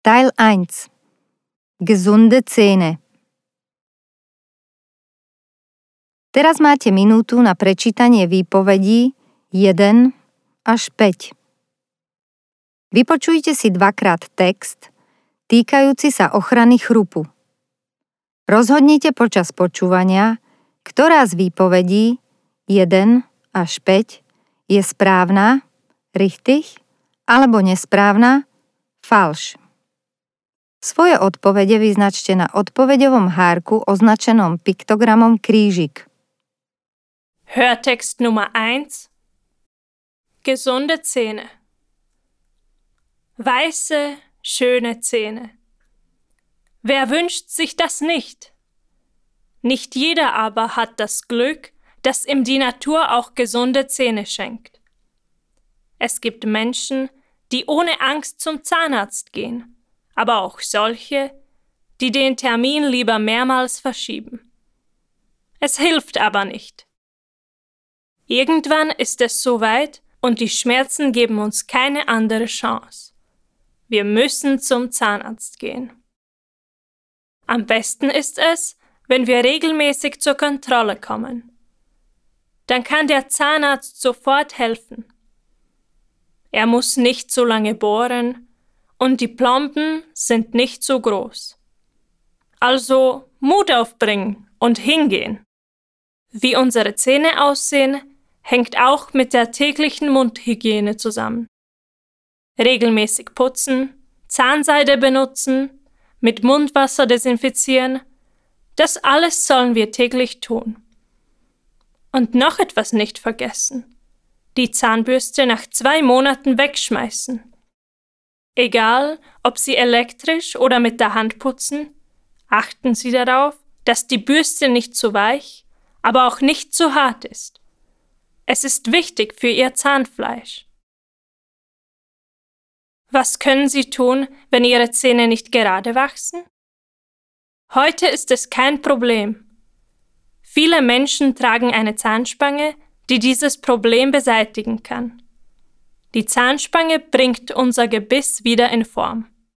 Teil 1. Gesunde Zähne. Teraz máte minútu na prečítanie výpovedí 1 až 5. Vypočujte si dvakrát text týkajúci sa ochrany chrupu. Rozhodnite počas počúvania, ktorá z výpovedí 1 až 5 je správna, richtig, alebo nesprávna, falš. Svoje odpovede vyznačte na odpoveďovom hárku označenom piktogramom krížik. Hörtext Nummer 1. Gesunde Zähne. Weiße, schöne Zähne. Wer wünscht sich das nicht? Nicht jeder aber hat das Glück, dass ihm die Natur auch gesunde Zähne schenkt. Es gibt Menschen, die ohne Angst zum Zahnarzt gehen, aber auch solche, die den Termin lieber mehrmals verschieben. Es hilft aber nicht. Irgendwann ist es soweit und die Schmerzen geben uns keine andere Chance. Wir müssen zum Zahnarzt gehen. Am besten ist es, wenn wir regelmäßig zur Kontrolle kommen. Dann kann der Zahnarzt sofort helfen. Er muss nicht so lange bohren und die Plomben sind nicht so groß. Also Mut aufbringen und hingehen. Wie unsere Zähne aussehen, hängt auch mit der täglichen Mundhygiene zusammen. Regelmäßig putzen, Zahnseide benutzen, mit Mundwasser desinfizieren, das alles sollen wir täglich tun. Und noch etwas nicht vergessen: die Zahnbürste nach 2 Monaten wegschmeißen. Egal, ob Sie elektrisch oder mit der Hand putzen, achten Sie darauf, dass die Bürste nicht zu weich, aber auch nicht zu hart ist. Es ist wichtig für Ihr Zahnfleisch. Was können Sie tun, wenn Ihre Zähne nicht gerade wachsen? Heute ist es kein Problem. Viele Menschen tragen eine Zahnspange, die dieses Problem beseitigen kann. Die Zahnspange bringt unser Gebiss wieder in Form.